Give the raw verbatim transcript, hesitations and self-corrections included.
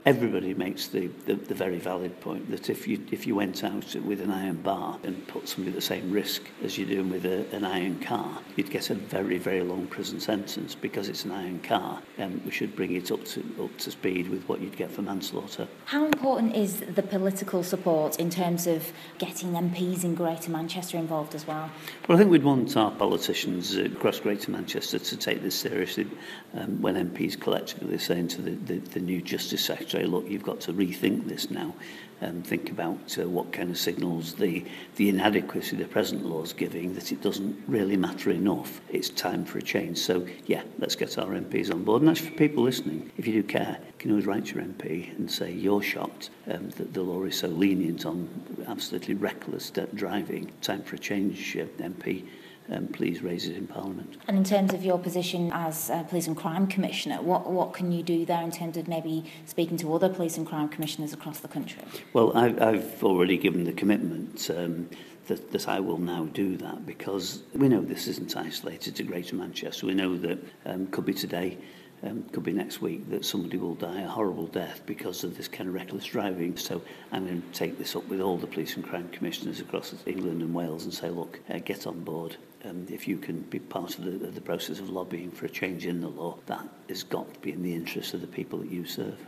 Everybody makes the, the, the very valid point that if you if you went out with an iron bar and put somebody at the same risk as you're doing with a, an iron car, you'd get a very, very long prison sentence because it's an iron car, and we should bring it up to up to speed with what you'd get for manslaughter. How important is the political support in terms of getting M Ps in Greater Manchester involved as well? Well, I think we'd want our politicians across Greater Manchester to take this seriously um, when M Ps collectively are saying to the, the, the new Justice Secretary, look, you've got to rethink this now and think about uh, what kind of signals the, the inadequacy of the present law is giving, that it doesn't really matter enough. It's time for a change. So, yeah, let's get our M Ps on board. And that's for people listening. If you do care, you can always write your M P and say you're shocked um, that the law is so lenient on absolutely reckless driving. Time for a change, uh, M P. Um, please raise it in Parliament. And in terms of your position as uh, Police and Crime Commissioner, what, what can you do there in terms of maybe speaking to other Police and Crime Commissioners across the country? Well, I've, I've already given the commitment um, that, that I will now do that, because we know this isn't isolated to Greater Manchester. We know that um, could be today, Um, could be next week, that somebody will die a horrible death because of this kind of reckless driving. So I'm going to take this up with all the police and crime commissioners across England and Wales and say, look, uh, get on board. Um, if you can be part of the, the process of lobbying for a change in the law, that has got to be in the interest of the people that you serve.